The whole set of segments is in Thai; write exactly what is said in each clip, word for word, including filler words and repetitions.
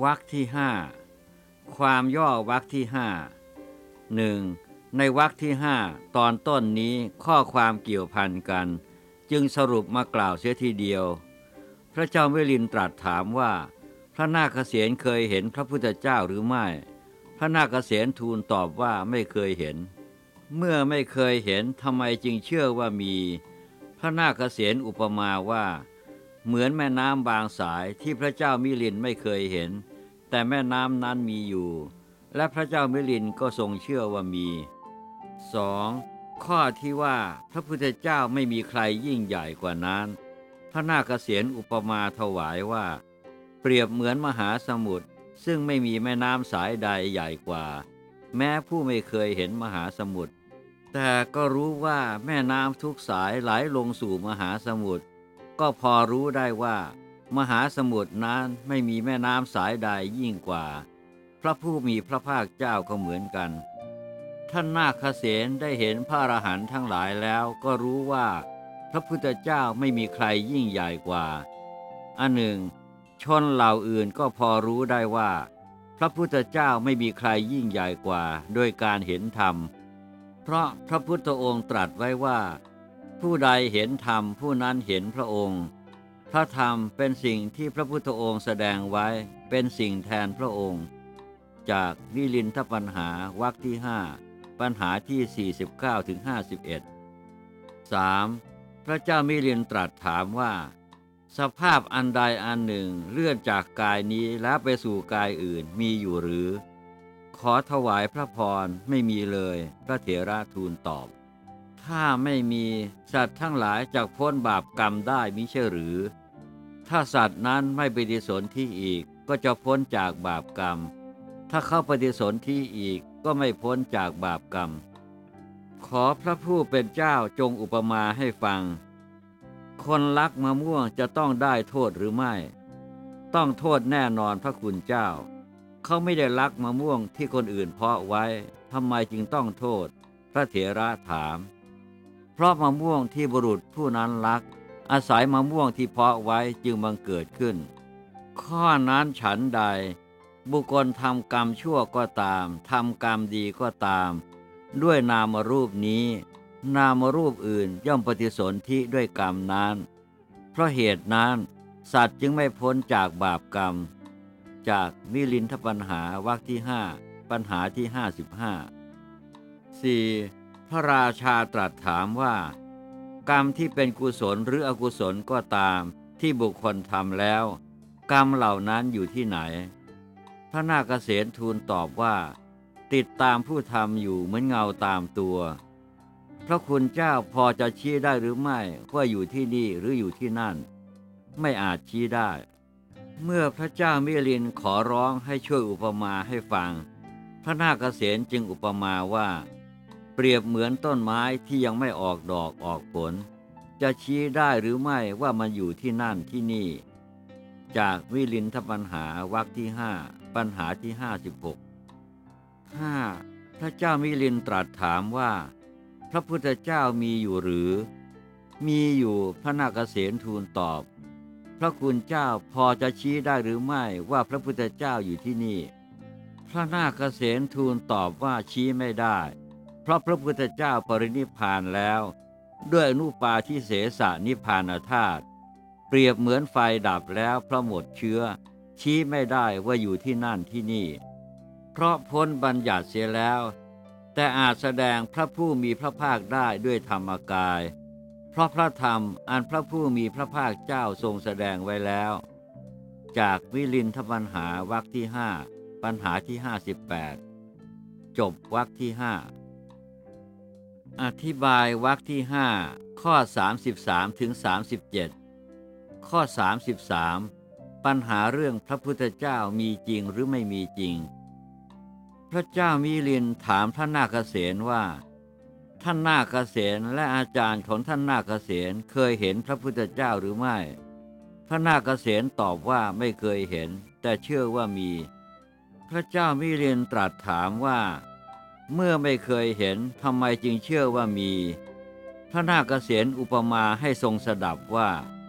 วรรคที่ห้าความย่อวรรคที่ห้าหนึ่งในวรรคที่ห้าตอนต้นนี้ข้อความเกี่ยวพันกันจึงสรุปมากล่าวเสียทีเดียวพระเจ้ามิลินตรัสถามว่าพระนาคเษนเคยเห็นพระพุทธเจ้าหรือไม่พระนาคเษนทูลตอบว่าไม่เคยเห็นเมื่อไม่เคยเห็นทำไมจึงเชื่อว่ามีพระนาคเษนอุปมาว่าเหมือนแม่น้ำบางสายที่พระเจ้ามิลินไม่เคยเห็นแต่แม่น้ำนั้นมีอยู่และพระเจ้ามิลินก็ทรงเชื่อว่ามี สอง. ข้อที่ว่าพระพุทธเจ้าไม่มีใครยิ่งใหญ่กว่านั้นพระนาคเษนอุปมาถวายว่าเปรียบเหมือนมหาสมุทรซึ่งไม่มีแม่น้ำสายใดใหญ่กว่าแม้ผู้ไม่เคยเห็นมหาสมุทรแต่ก็รู้ว่าแม่น้ำทุกสายไหลลงสู่มหาสมุทรก็พอรู้ได้ว่ามหาสมุทรนั้นไม่มีแม่น้ำสายใดยิ่งกว่าพระผู้มีพระภาคเจ้าก็เหมือนกันท่านนาคเษนได้เห็นพระอรหันต์ทั้งหลายแล้วก็รู้ว่าพระพุทธเจ้าไม่มีใครยิ่งใหญ่กว่าอันหนึ่งชนเหล่าอื่นก็พอรู้ได้ว่าพระพุทธเจ้าไม่มีใครยิ่งใหญ่กว่าโดยการเห็นธรรมเพราะพระพุทธองค์ตรัสไว้ว่าผู้ใดเห็นธรรมผู้นั้นเห็นพระองค์พระธรรมเป็นสิ่งที่พระพุทธองค์แสดงไว้เป็นสิ่งแทนพระองค์จากวิลินทปัญหาวรรคที่ห้าปัญหาที่ สี่สิบเก้าถึงห้าสิบเอ็ด สาม. พระเจ้ามิลินตรัสถามว่าสภาพอันใดอันหนึ่งเลื่อนจากกายนี้แล้วไปสู่กายอื่นมีอยู่หรือขอถวายพระพรไม่มีเลยพระเถระทูลตอบถ้าไม่มีสัตว์ทั้งหลายจักพ้นบาปกรรมได้มิใช่หรือถ้าสัตว์นั้นไม่ปฏิสนธิอีกก็จะพ้นจากบาปกรรมถ้าเข้าปฏิสนธิอีกก็ไม่พ้นจากบาปกรรมขอพระผู้เป็นเจ้าจงอุปมาให้ฟังคนลักมะม่วงจะต้องได้โทษหรือไม่ต้องโทษแน่นอนพระคุณเจ้าเขาไม่ได้ลักมะม่วงที่คนอื่นเพาะไว้ทำไมจึงต้องโทษพระเถระถามเพราะมะม่วงที่บุรุษผู้นั้นลักอาศัยมะม่วงที่เพาะไว้จึงบังเกิดขึ้นข้อนั้นฉันใดบุคคลทำกรรมชั่วก็ตามทำกรรมดีก็ตามด้วยนามรูปนี้นามรูปอื่นย่อมปฏิสนธิด้วยกรรมนั้นเพราะเหตุนั้นสัตว์จึงไม่พ้นจากบาปกรรมจากมิลินทปัญหาวรรคที่ห้าปัญหาที่ห้าสิบห้า สี่. พระราชาตรัสถามว่ากรรมที่เป็นกุศลหรืออกุศลก็ตามที่บุคคลทำแล้วกรรมเหล่านั้นอยู่ที่ไหนพระนาคเษนทูลตอบว่าติดตามผู้ทำอยู่เหมือนเงาตามตัวพระคุณเจ้าพอจะชี้ได้หรือไม่ว่าอยู่ที่นี่หรืออยู่ที่นั่นไม่อาจชี้ได้เมื่อพระเจ้ามิลินขอร้องให้ช่วยอุปมาให้ฟังพระนาคเษนจึงอุปมาว่าเปรียบเหมือนต้นไม้ที่ยังไม่ออกดอกออกผลจะชี้ได้หรือไม่ว่ามันอยู่ที่นั่นที่นี่จากมิลินทปัญหาวรรคที่ห้าปัญหาที่ห้าสิบหก ห้า. พระเจ้ามิลินตรัสถามว่าพระพุทธเจ้ามีอยู่หรือมีอยู่พระนาคเษนทูลตอบพระคุณเจ้าพอจะชี้ได้หรือไม่ว่าพระพุทธเจ้าอยู่ที่นี่พระนาคเษนทูลตอบว่าชี้ไม่ได้เพราะพระพุทธเจ้าปรินิพพานแล้วด้วยอนุปาทิเสสนิพพานธาตุเปรียบเหมือนไฟดับแล้วเพราะหมดเชื้อชี้ไม่ได้ว่าอยู่ที่นั่นที่นี่เพราะพ้นบัญญัติเสียแล้วแต่อาจแสดงพระผู้มีพระภาคได้ด้วยธรรมกายเพราะพระธรรมอันพระผู้มีพระภาคเจ้าทรงแสดงไว้แล้วจากวิลินทปัญหาวรรคที่ห้าปัญหาที่ห้าสิบแปดจบวรรคที่ห้าอธิบายวรรคที่ห้าข้อสามสิบสามถึงสามสิบเจ็ดข้อสามสิบสามปัญหาเรื่องพระพุทธเจ้ามีจริงหรือไม่มีจริงพระเจ้ามิลินถามพระนาคเษนว่าท่านนาคเษนและอาจารย์ของท่านนาคเษนเคยเห็นพระพุทธเจ้าหรือไม่พระนาคเษนตอบว่าไม่เคยเห็นแต่เชื่อว่ามีพระเจ้ามิลินตรัสถามว่าเมื่อไม่เคยเห็นทำไมจึงเชื่อว่ามีพระนาคเษนอุปมาให้ทรงสดับว่า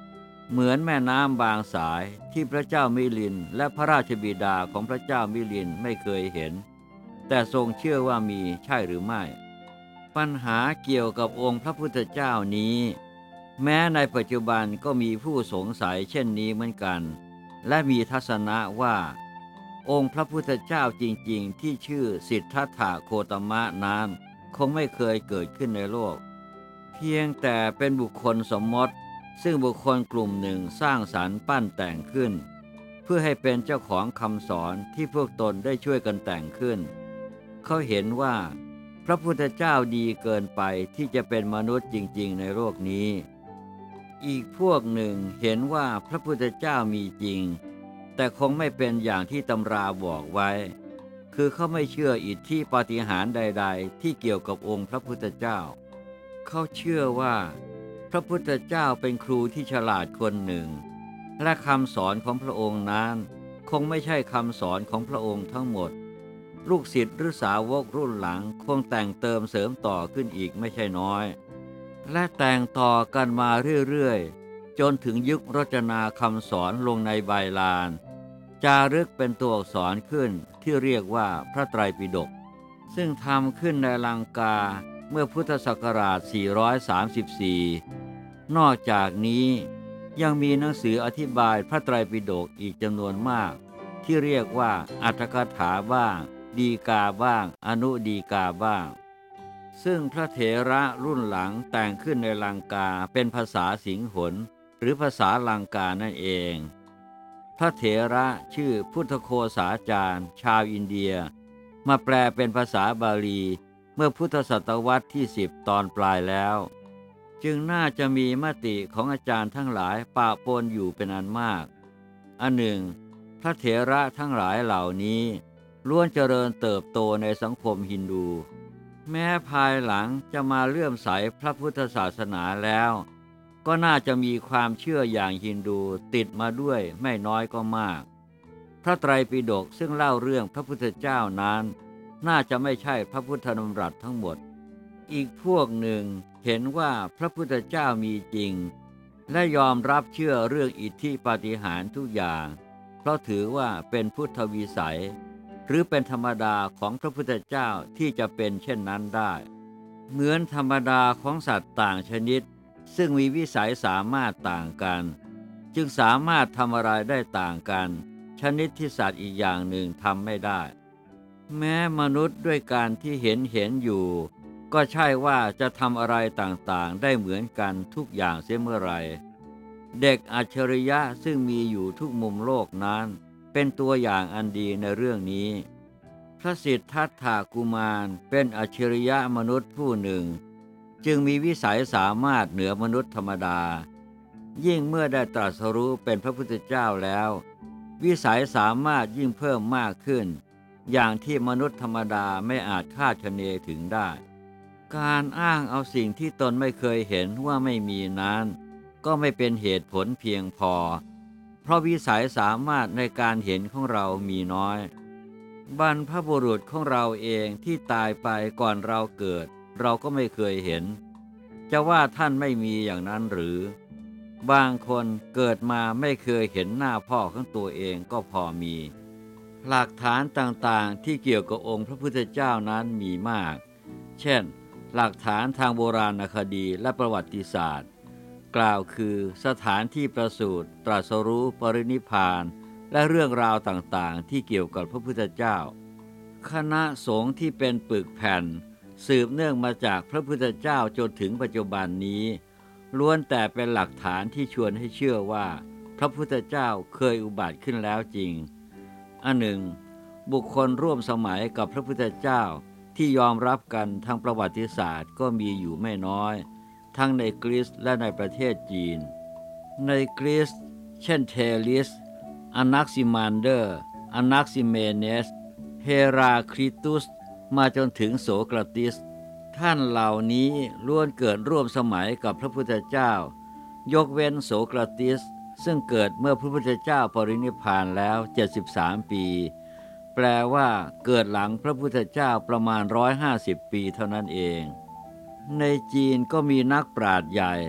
เหมือนแม่น้ำบางสายที่พระเจ้ามิลินและพระราชบิดาของพระเจ้ามิลินไม่เคยเห็นแต่ทรงเชื่อว่ามีใช่หรือไม่ปัญหาเกี่ยวกับองค์พระพุทธเจ้านี้แม้ในปัจจุบันก็มีผู้สงสัยเช่นนี้เหมือนกันและมีทัศนะว่าองค์พระพุทธเจ้าจริงๆที่ชื่อสิทธัตถะโคตมะนั้นคงไม่เคยเกิดขึ้นในโลกเพียงแต่เป็นบุคคลสมมติซึ่งบุคคลกลุ่มหนึ่งสร้างสรรค์ปั้นแต่งขึ้นเพื่อให้เป็นเจ้าของคำสอนที่พวกตนได้ช่วยกันแต่งขึ้นเขาเห็นว่าพระพุทธเจ้าดีเกินไปที่จะเป็นมนุษย์จริงๆในโลกนี้อีกพวกหนึ่งเห็นว่าพระพุทธเจ้ามีจริงแต่คงไม่เป็นอย่างที่ตำราบอกไว้คือเขาไม่เชื่ออิทธิปาฏิหาริย์ใดๆที่เกี่ยวกับองค์พระพุทธเจ้าเขาเชื่อว่าพระพุทธเจ้าเป็นครูที่ฉลาดคนหนึ่งและคำสอนของพระองค์นั้นคงไม่ใช่คำสอนของพระองค์ทั้งหมดลูกศิษย์หรือสาวกรุ่นหลังคงแต่งเติมเสริมต่อขึ้นอีกไม่ใช่น้อยและแต่งต่อกันมาเรื่อยๆจนถึงยุครจนาคำสอนลงในใบลานจารึกเป็นตัวอักษรขึ้นที่เรียกว่าพระไตรปิฎกซึ่งทำขึ้นในลังกาเมื่อพุทธศักราชสี่ร้อยสามสิบสี่นอกจากนี้ยังมีหนังสืออธิบายพระไตรปิฎกอีกจำนวนมากที่เรียกว่าอรรถกถาบ้างดีกาบ้างอนุดีกาบ้างซึ่งพระเถระรุ่นหลังแต่งขึ้นในลังกาเป็นภาษาสิงหนหรือภาษาลังกานั่นเองพระเถระชื่อพุทธโฆษาจารย์ชาวอินเดียมาแปลเป็นภาษาบาลีเมื่อพุทธศตวรรษที่สิบตอนปลายแล้วจึงน่าจะมีมติของอาจารย์ทั้งหลายปะปนอยู่เป็นอันมากอันหนึ่งพระเถระทั้งหลายเหล่านี้ล้วนเจริญเติบโตในสังคมฮินดูแม้ภายหลังจะมาเลื่อมใสพระพุทธศาสนาแล้วก็น่าจะมีความเชื่ออย่างฮินดูติดมาด้วยไม่น้อยก็มากพระไตรปิฎกซึ่งเล่าเรื่องพระพุทธเจ้านั้นน่าจะไม่ใช่พระพุทธดำรัสทั้งหมดอีกพวกหนึ่งเห็นว่าพระพุทธเจ้ามีจริงและยอมรับเชื่อเรื่องอิทธิปาฏิหาริย์ทุกอย่างเพราะถือว่าเป็นพุทธวิสัยหรือเป็นธรรมดาของพระพุทธเจ้าที่จะเป็นเช่นนั้นได้เหมือนธรรมดาของสัตว์ต่างชนิดซึ่งมีวิสัยสามารถต่างกันจึงสามารถทำอะไรได้ต่างกันชนิดที่สัตว์อีกอย่างหนึ่งทำไม่ได้แม้มนุษย์ด้วยการที่เห็นเห็นอยู่ก็ใช่ว่าจะทำอะไรต่างๆได้เหมือนกันทุกอย่างเสียเมื่อไรเด็กอัจฉริยะซึ่งมีอยู่ทุกมุมโลกนั้นเป็นตัวอย่างอันดีในเรื่องนี้พระสิทธัตถกุมารเป็นอัจฉริยะมนุษย์ผู้หนึ่งจึงมีวิสัยสามารถเหนือมนุษย์ธรรมดายิ่งเมื่อได้ตรัสรู้เป็นพระพุทธเจ้าแล้ววิสัยสามารถยิ่งเพิ่มมากขึ้นอย่างที่มนุษย์ธรรมดาไม่อาจคาดคะเนถึงได้การอ้างเอาสิ่งที่ตนไม่เคยเห็นว่าไม่มีนั้นก็ไม่เป็นเหตุผลเพียงพอเพราะวิสัยสามารถในการเห็นของเรามีน้อยบรรพบุรุษของเราเองที่ตายไปก่อนเราเกิดเราก็ไม่เคยเห็นจะว่าท่านไม่มีอย่างนั้นหรือบางคนเกิดมาไม่เคยเห็นหน้าพ่อของตัวเองก็พอมีหลักฐานต่างๆที่เกี่ยวกับองค์พระพุทธเจ้านั้นมีมากเช่นหลักฐานทางโบราณคดีและประวัติศาสตร์กล่าวคือสถานที่ประสูติตรัสรู้ปรินิพพานและเรื่องราวต่างๆที่เกี่ยวกับพระพุทธเจ้าคณะสงฆ์ที่เป็นปึกแผ่นสืบเนื่องมาจากพระพุทธเจ้าจนถึงปัจจุบันนี้ล้วนแต่เป็นหลักฐานที่ชวนให้เชื่อว่าพระพุทธเจ้าเคยอุบัติขึ้นแล้วจริงอันหนึ่งบุคคลร่วมสมัยกับพระพุทธเจ้าที่ยอมรับกันทางประวัติศาสตร์ก็มีอยู่ไม่น้อยทั้งในกรีซและในประเทศจีนในกรีซเช่นเทลิสอนักซิมันเดอร์อนักซิเมเนสเฮราคลิตุสมาจนถึงโสเคราติสท่านเหล่านี้ล้วนเกิดร่วมสมัยกับพระพุทธเจ้ายกเว้นโสเคราติสซึ่งเกิดเมื่อพระพุทธเจ้าปรินิพพานแล้วเจ็ดสิบสามปีแปลว่าเกิดหลังพระพุทธเจ้าประมาณหนึ่งร้อยห้าสิบปีเท่านั้นเองในจีนก็มีนักปราชญ์ใหญ่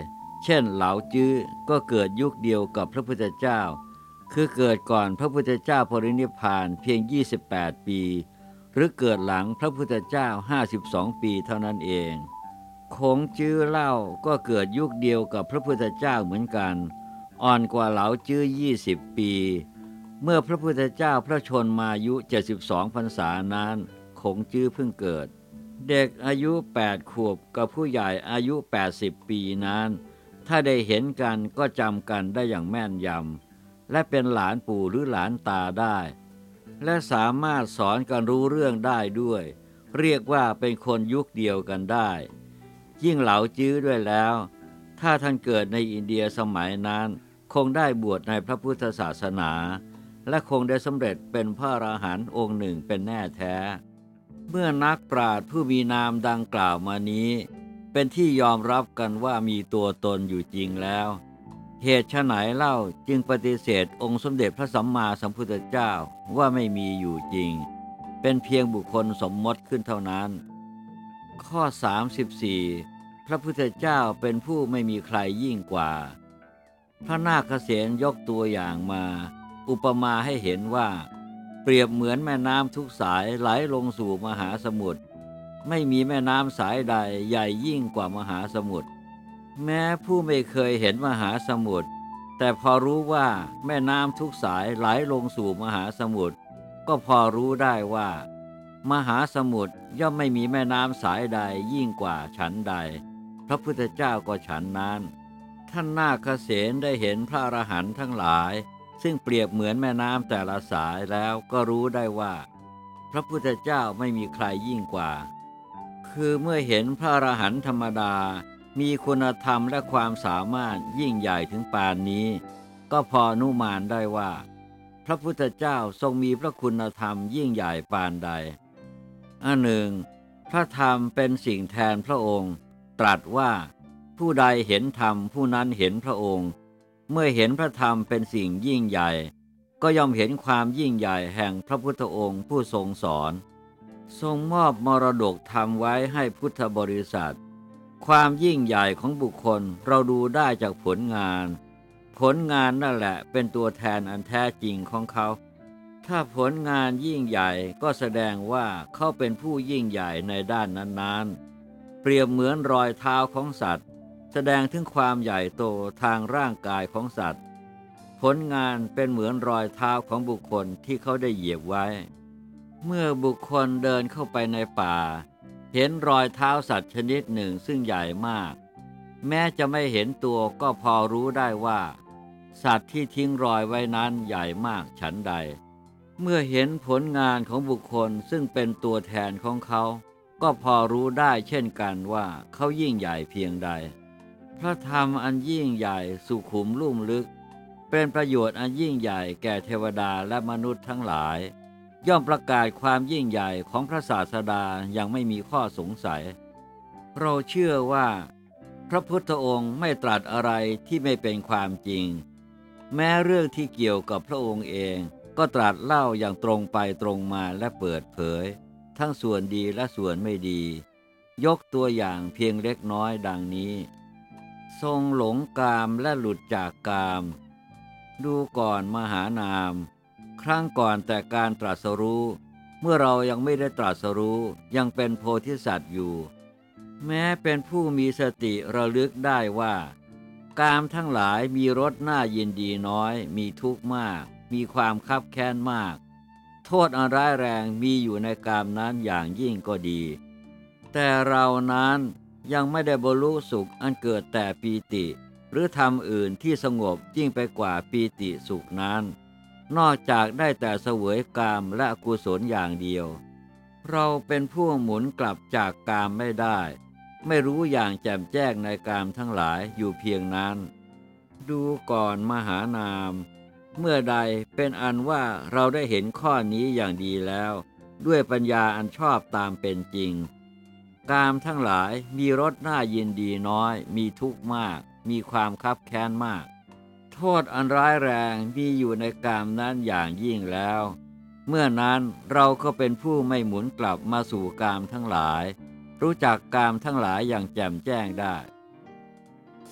เช่นเหลาจื้อก็เกิดยุคเดียวกับพระพุทธเจ้าคือเกิดก่อนพระพุทธเจ้าปรินิพพานเพียงยี่สิบแปดปีหรือเกิดหลังพระพุทธเจ้าห้าสิบสองปีเท่านั้นเองคงจื้อเล่าก็เกิดยุคเดียวกับพระพุทธเจ้าเหมือนกันอ่อนกว่าเหลาจื้อยี่สิบปีเมื่อพระพุทธเจ้าพระชนมายุเจ็ดสิบสองพรรษานั้นคงจื้อเพิ่งเกิดเด็กอายุแปดขวบกับผู้ใหญ่อายุแปดสิบปีนั้นถ้าได้เห็นกันก็จำกันได้อย่างแม่นยำและเป็นหลานปู่หรือหลานตาได้และสามารถสอนกันรู้เรื่องได้ด้วยเรียกว่าเป็นคนยุคเดียวกันได้ยิ่งเหลาจื้อด้วยแล้วถ้าท่านเกิดในอินเดียสมัยนั้นคงได้บวชในพระพุทธศาสนาและคงได้สำเร็จเป็นพระอรหันต์องค์หนึ่งเป็นแน่แท้เมื่อนักปราชญ์ผู้มีนามดังกล่าวมานี้เป็นที่ยอมรับกันว่ามีตัวตนอยู่จริงแล้วเหตุไฉนเล่าจึงปฏิเสธองค์สมเด็จพระสัมมาสัมพุทธเจ้าว่าไม่มีอยู่จริงเป็นเพียงบุคคลสมมติขึ้นเท่านั้นข้อสามสิบสี่พระพุทธเจ้าเป็นผู้ไม่มีใครยิ่งกว่าพระนาคเษนยกตัวอย่างมาอุปมาให้เห็นว่าเปรียบเหมือนแม่น้ำทุกสายไหลลงสู่มหาสมุทรไม่มีแม่น้ำสายใดใหญ่ยิ่งกว่ามหาสมุทรแม้ผู้ไม่เคยเห็นมหาสมุทรแต่พอรู้ว่าแม่น้ำทุกสายไหลลงสู่มหาสมุทรก็พอรู้ได้ว่ามหาสมุทรย่อมไม่มีแม่น้ำสายใดยิ่งกว่าฉันใดพระพุทธเจ้าก็ฉันนั้นท่านนาคเษนได้เห็นพระอรหันต์ทั้งหลายซึ่งเปรียบเหมือนแม่น้ำแต่ละสายแล้วก็รู้ได้ว่าพระพุทธเจ้าไม่มีใครยิ่งกว่าคือเมื่อเห็นพระอรหันต์ธรรมดามีคุณธรรมและความสามารถยิ่งใหญ่ถึงปานนี้ก็พออนุมานได้ว่าพระพุทธเจ้าทรงมีพระคุณธรรมยิ่งใหญ่ปานใดอันหนึ่งพระธรรมเป็นสิ่งแทนพระองค์ตรัสว่าผู้ใดเห็นธรรมผู้นั้นเห็นพระองค์เมื่อเห็นพระธรรมเป็นสิ่งยิ่งใหญ่ก็ย่อมเห็นความยิ่งใหญ่แห่งพระพุทธองค์ผู้ทรงสอนทรงมอบมรดกธรรมไว้ให้พุทธบริษัทความยิ่งใหญ่ของบุคคลเราดูได้จากผลงานผลงานนั่นแหละเป็นตัวแทนอันแท้จริงของเขาถ้าผลงานยิ่งใหญ่ก็แสดงว่าเขาเป็นผู้ยิ่งใหญ่ในด้านนั้นๆเปรียบเหมือนรอยเท้าของสัตว์แสดงถึงความใหญ่โตทางร่างกายของสัตว์ผลงานเป็นเหมือนรอยเท้าของบุคคลที่เขาได้เหยียบไว้เมื่อบุคคลเดินเข้าไปในป่าเห็นรอยเท้าสัตว์ชนิดหนึ่งซึ่งใหญ่มากแม้จะไม่เห็นตัวก็พอรู้ได้ว่าสัตว์ที่ทิ้งรอยไว้นั้นใหญ่มากฉันใดเมื่อเห็นผลงานของบุคคลซึ่งเป็นตัวแทนของเขาก็พอรู้ได้เช่นกันว่าเขายิ่งใหญ่เพียงใดพระธรรมอันยิ่งใหญ่สุขุมลุ่มลึกเป็นประโยชน์อันยิ่งใหญ่แก่เทวดาและมนุษย์ทั้งหลายย่อมประกาศความยิ่งใหญ่ของพระศาสดาอย่างไม่มีข้อสงสัยเราเชื่อว่าพระพุทธองค์ไม่ตรัสอะไรที่ไม่เป็นความจริงแม้เรื่องที่เกี่ยวกับพระองค์เองก็ตรัสเล่าอย่างตรงไปตรงมาและเปิดเผยทั้งส่วนดีและส่วนไม่ดียกตัวอย่างเพียงเล็กน้อยดังนี้ทรงหลงกามและหลุดจากกามดูก่อนมหานามครั้งก่อนแต่การตรัสรู้เมื่อเรายังไม่ได้ตรัสรู้ยังเป็นโพธิสัตว์อยู่แม้เป็นผู้มีสติระลึกได้ว่ากามทั้งหลายมีรสน่ายินดีน้อยมีทุกข์มากมีความคับแค้นมากโทษอันร้ายแรงมีอยู่ในกามนั้นอย่างยิ่งก็ดีแต่เรานั้นยังไม่ได้บรรลุสุขอันเกิดแต่ปีติหรือธรรมอื่นที่สงบยิ่งไปกว่าปีติสุขนั้นนอกจากได้แต่เสวยกามและอกุศลอย่างเดียวเราเป็นผู้หมุนกลับจากกามไม่ได้ไม่รู้อย่างแจ่มแจ้งในกามทั้งหลายอยู่เพียงนั้นดูก่อนมหานามเมื่อใดเป็นอันว่าเราได้เห็นข้อนี้อย่างดีแล้วด้วยปัญญาอันชอบตามเป็นจริงกามทั้งหลายมีรสน่ายินดีน้อยมีทุกข์มากมีความคับแค้นมากโทษอันร้ายแรงมีอยู่ในกามนั้นอย่างยิ่งแล้วเมื่อนั้นเราก็เป็นผู้ไม่หมุนกลับมาสู่กามทั้งหลายรู้จักกามทั้งหลายอย่างแจ่มแจ้งได้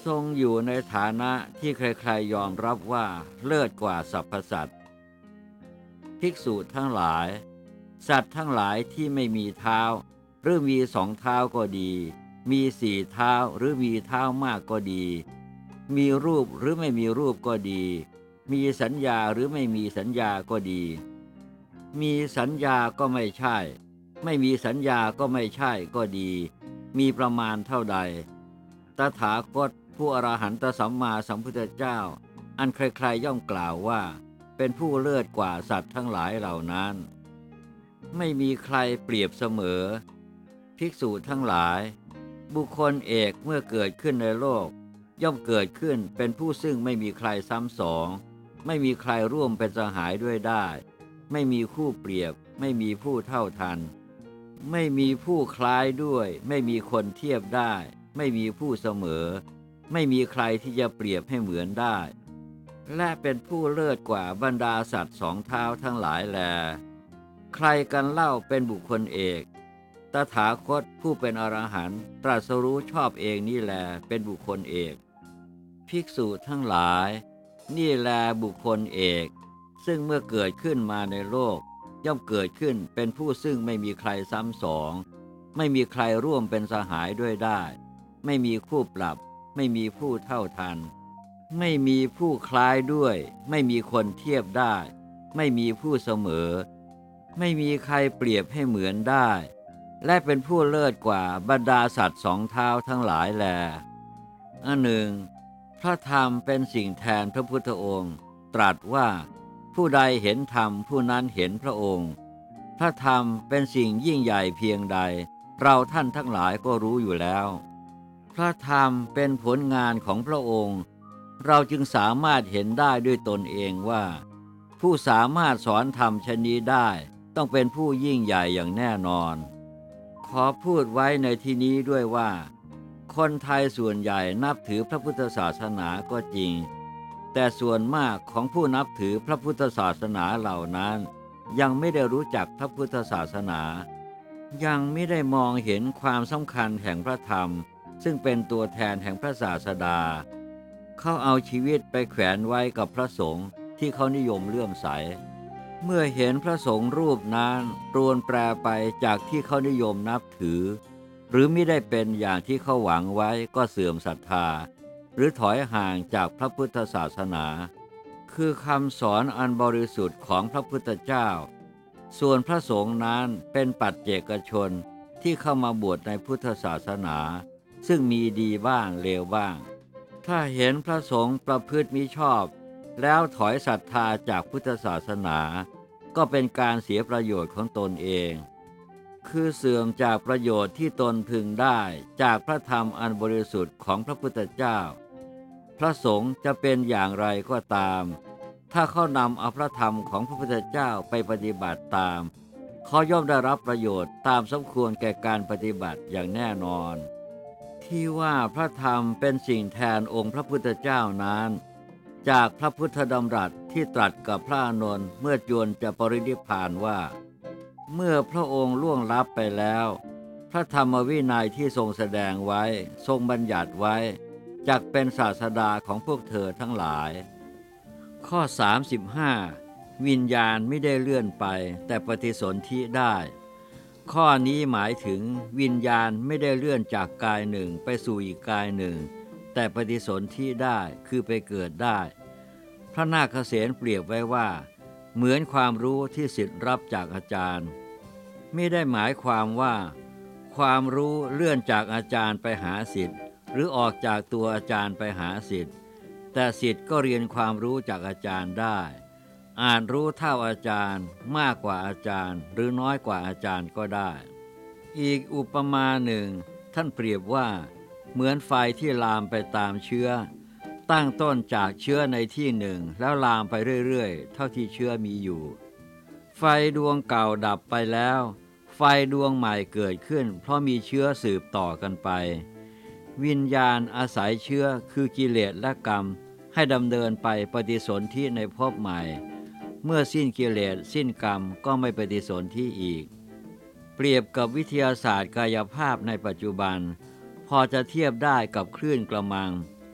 ทรงอยู่ในฐานะที่ใครๆยอมรับว่าเลิศกว่าสรรพสัตว์ภิกษุทั้งหลายสัตว์ทั้งหลายที่ไม่มีเท้าหรือมีสองเท้าก็ดีมีสี่เท้าหรือมีเท้ามากก็ดีมีรูปหรือไม่มีรูปก็ดีมีสัญญาหรือไม่มีสัญญาก็ดีมีสัญญาก็ไม่ใช่ไม่มีสัญญาก็ไม่ใช่ก็ดีมีประมาณเท่าใดตถาคตผู้อรหันตสัมมาสัมพุทธเจ้าอันใครๆย่อมกล่าวว่าเป็นผู้เลิศกว่าสัตว์ทั้งหลายเหล่านั้นไม่มีใครเปรียบเสมอภิกษุทั้งหลายบุคคลเอกเมื่อเกิดขึ้นในโลกย่อมเกิดขึ้นเป็นผู้ซึ่งไม่มีใครซ้ำสองไม่มีใครร่วมเป็นสหายด้วยได้ไม่มีคู่เปรียบไม่มีผู้เท่าทันไม่มีผู้คล้ายด้วยไม่มีคนเทียบได้ไม่มีผู้เสมอไม่มีใครที่จะเปรียบให้เหมือนได้และเป็นผู้เลิศกว่าบรรดาสัตว์สองเท้าทั้งหลายแลใครกันเล่าเป็นบุคคลเอกตถาคตผู้เป็นอรหันต์ตรัสรู้ชอบเองนี่แลเป็นบุคคลเอกภิกษุทั้งหลายนี่แลบุคคลเอกซึ่งเมื่อเกิดขึ้นมาในโลกย่อมเกิดขึ้นเป็นผู้ซึ่งไม่มีใครซ้ำสองไม่มีใครร่วมเป็นสหายด้วยได้ไม่มีคู่ปรับไม่มีผู้เท่าทันไม่มีผู้คล้ายด้วยไม่มีคนเทียบได้ไม่มีผู้เสมอไม่มีใครเปรียบให้เหมือนได้และเป็นผู้เลิศกว่าบรรดาสัตว์สองเท้าทั้งหลายแลอันหนึ่งพระธรรมเป็นสิ่งแทนพระพุทธองค์ตรัสว่าผู้ใดเห็นธรรมผู้นั้นเห็นพระองค์พระธรรมเป็นสิ่งยิ่งใหญ่เพียงใดเราท่านทั้งหลายก็รู้อยู่แล้วพระธรรมเป็นผลงานของพระองค์เราจึงสามารถเห็นได้ด้วยตนเองว่าผู้สามารถสอนธรรมชนิดได้ต้องเป็นผู้ยิ่งใหญ่อย่างแน่นอนขอพูดไว้ในที่นี้ด้วยว่าคนไทยส่วนใหญ่นับถือพระพุทธศาสนาก็จริงแต่ส่วนมากของผู้นับถือพระพุทธศาสนาเหล่านั้นยังไม่ได้รู้จักพระพุทธศาสนายังไม่ได้มองเห็นความสำคัญแห่งพระธรรมซึ่งเป็นตัวแทนแห่งพระศาสดาเขาเอาชีวิตไปแขวนไว้กับพระสงฆ์ที่เขานิยมเลื่อมใสเมื่อเห็นพระสงฆ์รูปนั้นปรวนแปรไปจากที่เขานิยมนับถือหรือไม่ได้เป็นอย่างที่เขาหวังไว้ก็เสื่อมศรัทธาหรือถอยห่างจากพระพุทธศาสนาคือคำสอนอันบริสุทธิ์ของพระพุทธเจ้าส่วนพระสงฆ์นั้นเป็นปัจเจกชนที่เข้ามาบวชในพุทธศาสนาซึ่งมีดีบ้างเลวบ้างถ้าเห็นพระสงฆ์ประพฤติมิชอบแล้วถอยศรัทธาจากพุทธศาสนาก็เป็นการเสียประโยชน์ของตนเองคือเสื่อมจากประโยชน์ที่ตนพึงได้จากพระธรรมอันบริสุทธิ์ของพระพุทธเจ้าพระสงฆ์จะเป็นอย่างไรก็ตามถ้าเขานำเอาพระธรรมของพระพุทธเจ้าไปปฏิบัติตามเขาย่อมได้รับประโยชน์ตามสมควรแก่การปฏิบัติอย่างแน่นอนที่ว่าพระธรรมเป็นสิ่งแทนองค์พระพุทธเจ้านั้นจากพระพุทธดำรัสที่ตรัสกับพระอานนท์เมื่อจวนจะปรินิพพานว่าเมื่อพระองค์ล่วงลับไปแล้วพระธรรมวินัยที่ทรงแสดงไว้ทรงบัญญัติไว้จักเป็นศาสดาของพวกเธอทั้งหลายข้อสามสิบห้าวิญญาณไม่ได้เลื่อนไปแต่ปฏิสนธิได้ข้อนี้หมายถึงวิญญาณไม่ได้เลื่อนจากกายหนึ่งไปสู่อีกกายหนึ่งแต่ปฏิสนธิได้คือไปเกิดได้พระนาคเษนเปรียบไว้ว่าเหมือนความรู้ที่ศิษย์รับจากอาจารย์ไม่ได้หมายความว่าความรู้เลื่อนจากอาจารย์ไปหาศิษย์หรือออกจากตัวอาจารย์ไปหาศิษย์แต่ศิษย์ก็เรียนความรู้จากอาจารย์ได้อ่านรู้เท่าอาจารย์มากกว่าอาจารย์หรือน้อยกว่าอาจารย์ก็ได้อีกอุปมาหนึ่งท่านเปรียบว่าเหมือนไฟที่ลามไปตามเชื้อตั้งต้นจากเชื้อในที่หนึ่งแล้วลามไปเรื่อยๆเท่าที่เชื้อมีอยู่ไฟดวงเก่าดับไปแล้วไฟดวงใหม่เกิดขึ้นเพราะมีเชื้อสืบต่อกันไปวิญญาณอาศัยเชื้อคือกิเลสและกรรมให้ดำเนินไปปฏิสนธิในภพใหม่เมื่อสิ้นกิเลสสิ้นกรรมก็ไม่ปฏิสนธิอีกเปรียบกับวิทยาศาสตร์กายภาพในปัจจุบันพอจะเทียบได้กับคลื่นกระมัง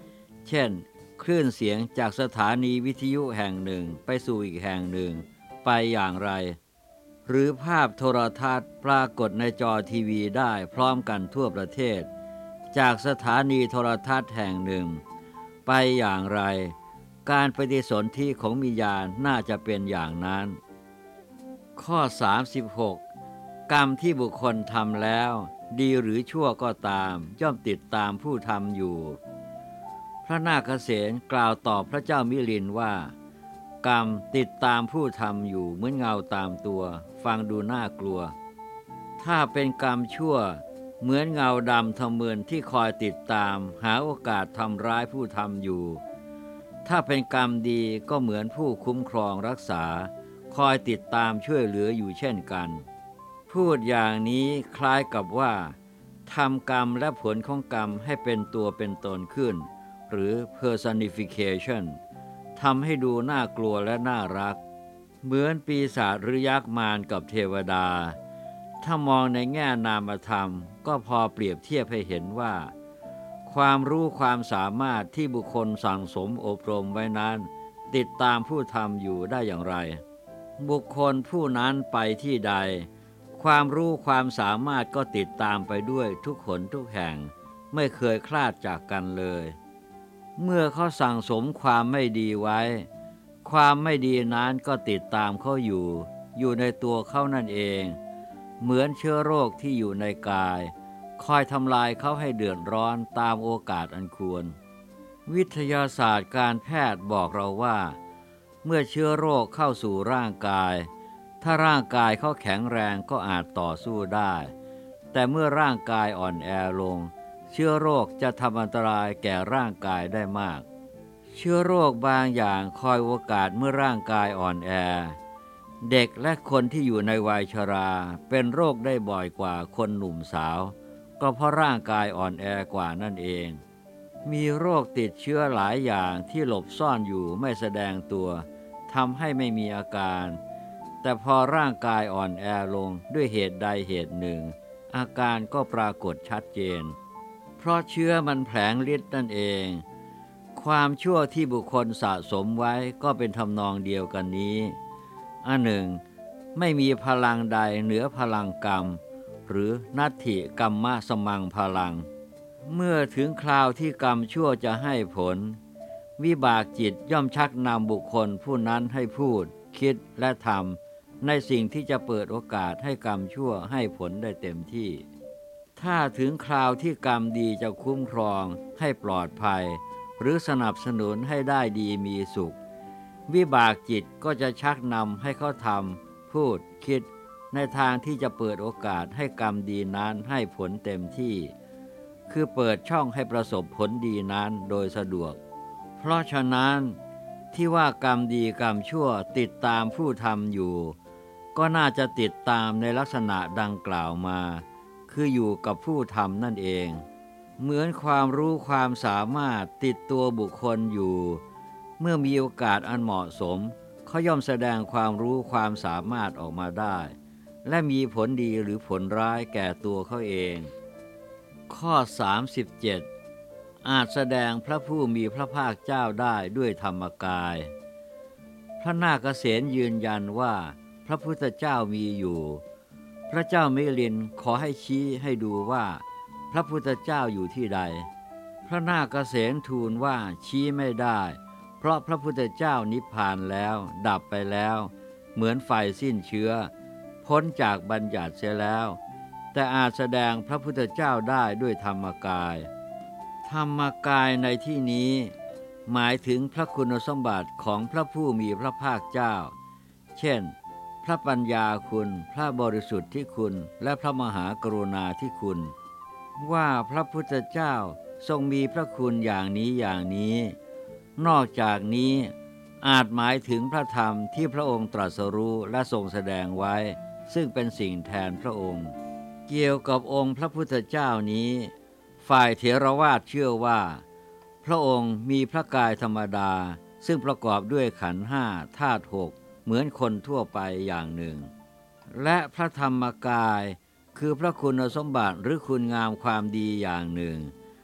เช่นคลื่นเสียงจากสถานีวิทยุแห่งหนึ่งไปสู่อีกแห่งหนึ่งไปอย่างไรหรือภาพโทรทัศน์ปรากฏในจอทีวีได้พร้อมกันทั่วประเทศจากสถานีโทรทัศน์แห่งหนึ่งไปอย่างไรการปฏิสนธิของวิญญาณน่าจะเป็นอย่างนั้นข้อสามสิบหกกรรมที่บุคคลทำแล้วดีหรือชั่วก็ตามย่อมติดตามผู้ทำอยู่พระนาคเษนกล่าวตอบพระเจ้ามิลินว่ากรรมติดตามผู้ทำอยู่เหมือนเงาตามตัวฟังดูน่ากลัวถ้าเป็นกรรมชั่วเหมือนเงาดำทะเมินที่คอยติดตามหาโอกาสทำร้ายผู้ทำอยู่ถ้าเป็นกรรมดีก็เหมือนผู้คุ้มครองรักษาคอยติดตามช่วยเหลืออยู่เช่นกันพูดอย่างนี้คล้ายกับว่าทำกรรมและผลของกรรมให้เป็นตัวเป็นตนขึ้นหรือ personification ทำให้ดูน่ากลัวและน่ารักเหมือนปีศาจหรือยักษ์มารกับเทวดาถ้ามองในแง่นามธรรมก็พอเปรียบเทียบให้เห็นว่าความรู้ความสามารถที่บุคคลสั่งสมอบรมไว้นั้นติดตามผู้ทำอยู่ได้อย่างไรบุคคลผู้นั้นไปที่ใดความรู้ความสามารถก็ติดตามไปด้วยทุกหนทุกแห่งไม่เคยคลาดจากกันเลยเมื่อเขาสั่งสมความไม่ดีไว้ความไม่ดีนั้นก็ติดตามเขาอยู่อยู่ในตัวเขานั่นเองเหมือนเชื้อโรคที่อยู่ในกายคอยทำลายเขาให้เดือดร้อนตามโอกาสอันควรวิทยาศาสตร์การแพทย์บอกเราว่าเมื่อเชื้อโรคเข้าสู่ร่างกายถ้าร่างกายเขาแข็งแรงก็อาจต่อสู้ได้แต่เมื่อร่างกายอ่อนแอลงเชื้อโรคจะทำอันตรายแก่ร่างกายได้มากเชื้อโรคบางอย่างคอยโอกาสเมื่อร่างกายอ่อนแอเด็กและคนที่อยู่ในวัยชราเป็นโรคได้บ่อยกว่าคนหนุ่มสาวก็เพราะร่างกายอ่อนแอกว่านั่นเองมีโรคติดเชื้อหลายอย่างที่หลบซ่อนอยู่ไม่แสดงตัวทำให้ไม่มีอาการแต่พอร่างกายอ่อนแอลงด้วยเหตุใดเหตุหนึ่งอาการก็ปรากฏชัดเจนเพราะเชื้อมันแผลงฤทธิ์นั่นเองความชั่วที่บุคคลสะสมไว้ก็เป็นทำนองเดียวกันนี้อันหนึ่งไม่มีพลังใดเหนือพลังกรรมหรือนัตถิกัมมะสมังพลังเมื่อถึงคราวที่กรรมชั่วจะให้ผลวิบากจิตย่อมชักนำบุคคลผู้นั้นให้พูดคิดและทำในสิ่งที่จะเปิดโอกาสให้กรรมชั่วให้ผลได้เต็มที่ถ้าถึงคราวที่กรรมดีจะคุ้มครองให้ปลอดภัยหรือสนับสนุนให้ได้ดีมีสุขวิบากจิตก็จะชักนำให้เขาทำพูดคิดในทางที่จะเปิดโอกาสให้กรรมดีนั้นให้ผลเต็มที่คือเปิดช่องให้ประสบผลดีนั้นโดยสะดวกเพราะฉะนั้นที่ว่ากรรมดีกรรมชั่วติดตามผู้ทำอยู่ก็น่าจะติดตามในลักษณะดังกล่าวมาคืออยู่กับผู้ทำนั่นเองเหมือนความรู้ความสามารถติดตัวบุคคลอยู่เมื่อมีโอกาสอันเหมาะสมเขาย่อมแสดงความรู้ความสามารถออกมาได้และมีผลดีหรือผลร้ายแก่ตัวเขาเองข้อสามสิบเจ็ดอาจแสดงพระผู้มีพระภาคเจ้าได้ด้วยธรรมกายพระนาคเษนยืนยันว่าพระพุทธเจ้ามีอยู่พระเจ้ามิลินขอให้ชี้ให้ดูว่าพระพุทธเจ้าอยู่ที่ใดพระนาคเษนทูลว่าชี้ไม่ได้เพราะพระพุทธเจ้านิพพานแล้วดับไปแล้วเหมือนไฟสิ้นเชื้อพ้นจากบัญญัติเสียแล้วแต่อาจแสดงพระพุทธเจ้าได้ด้วยธรรมกายธรรมกายในที่นี้หมายถึงพระคุณสมบัติของพระผู้มีพระภาคเจ้าเช่นพระปัญญาคุณพระบริสุทธิ์ที่คุณและพระมหากรุณาธิคุณว่าพระพุทธเจ้าทรงมีพระคุณอย่างนี้อย่างนี้นอกจากนี้อาจหมายถึงพระธรรมที่พระองค์ตรัสรู้และทรงแสดงไว้ซึ่งเป็นสิ่งแทนพระองค์เกี่ยวกับองค์พระพุทธเจ้านี้ฝ่ายเถรวาทเชื่อว่าพระองค์มีพระกายธรรมดาซึ่งประกอบด้วยขันธ์ห้าธาตุหกเหมือนคนทั่วไปอย่างหนึ่งและพระธรรมกายคือพระคุณสมบัติหรือคุณงามความดีอย่างหนึ่ง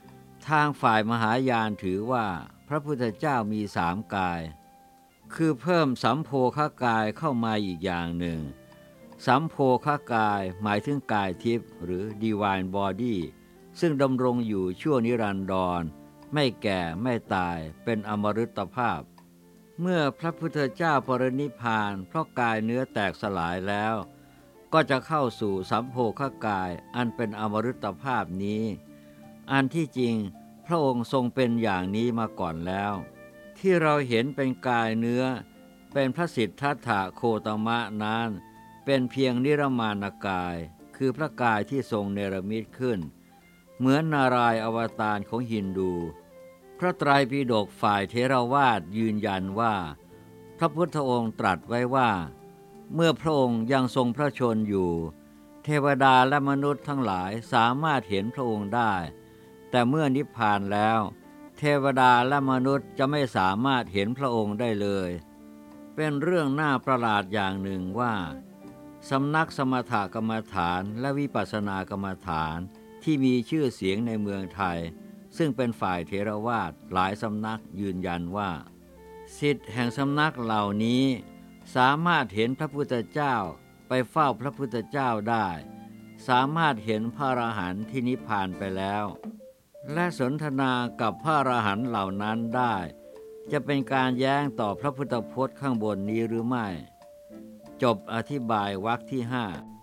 ทางฝ่ายมหายานถือว่าพระพุทธเจ้ามีสามกายคือเพิ่มสัมโภคกายเข้ามาอีกอย่างหนึ่งสัมโภคกายหมายถึงกายทิพย์หรือ Divine Body ซึ่งดำรงอยู่ชั่วนิรันดรไม่แก่ไม่ตายเป็นอมฤตภาพเมื่อพระพุทธเจ้าปรินิพพานเพราะกายเนื้อแตกสลายแล้วก็จะเข้าสู่สัมโภคกายอันเป็นอมฤตภาพนี้อันที่จริงพระองค์ทรงเป็นอย่างนี้มาก่อนแล้วที่เราเห็นเป็นกายเนื้อเป็นพระสิทธัตถะโคตมะนั้นเป็นเพียงนิรมานกายคือพระกายที่ทรงเนรมิตขึ้นเหมือนนารายณ์อวตารของฮินดูพระไตรปิฎกฝ่ายเทรวาทยืนยันว่าพระพุทธองค์ตรัสไว้ว่าเมื่อพระองค์ยังทรงพระชนอยู่เทวดาและมนุษย์ทั้งหลายสามารถเห็นพระองค์ได้แต่เมื่อนิพพานแล้วเทวดาและมนุษย์จะไม่สามารถเห็นพระองค์ได้เลยเป็นเรื่องน่าประหลาดอย่างหนึ่งว่าสำนักสมถกรรมฐานและวิปัสสนากรรมฐานที่มีชื่อเสียงในเมืองไทยซึ่งเป็นฝ่ายเถรวาทหลายสำนักยืนยันว่าศิษย์แห่งสำนักเหล่านี้สามารถเห็นพระพุทธเจ้าไปเฝ้าพระพุทธเจ้าได้สามารถเห็นพระอรหันต์ที่นิพพานไปแล้วและสนทนากับพระอรหันต์เหล่านั้นได้จะเป็นการแย้งต่อพระพุทธพจน์ข้างบนนี้หรือไม่จบอธิบายวรรคที่ห้า